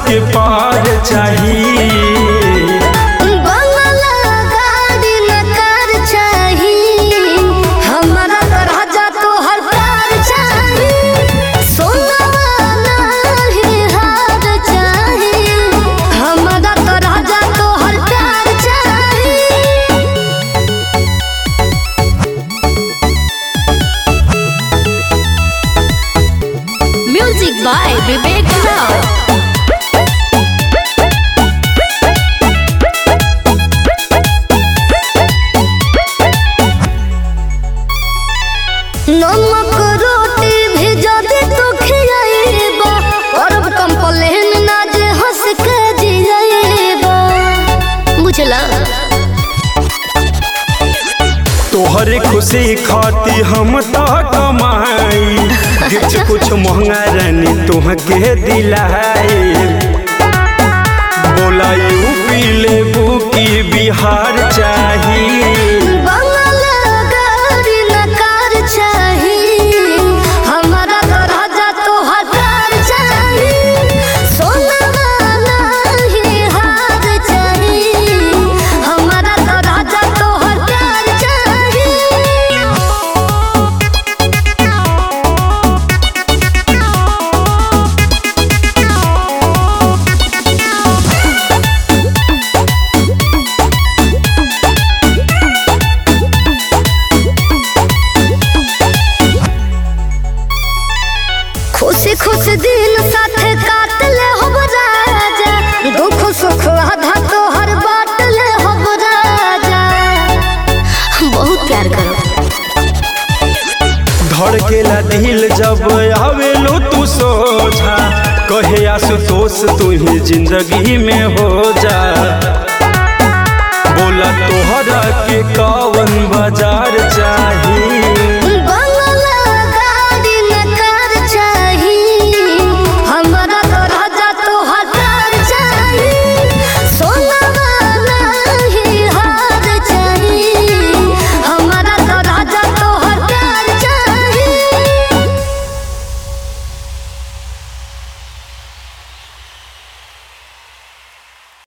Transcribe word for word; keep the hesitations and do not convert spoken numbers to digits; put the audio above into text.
के पार चाहिए। Music by Vivek Rao. नमक रोटी भी जदि तू खियाइबा और कंप्लेन ना जे हंस के जियाइबा बुझला। तोहरे खुशी खाती हम तो कमाई गिफ्ट कुछ महंगा रानी तुहके दिलाई। बोला यूपी लेबू की बिहार चाहिए। खुशी खुश दिन साथे काट ले हो राजा दुख सुख आधा तो हर बात ले हो राजा। बहुत प्यार करो धड़केला दिल जब आवेलो तू सोझा कहे आशुतोष तू ही जिंदगी में हो जा। बोला तोहरा के कौन बाजार चाहिए।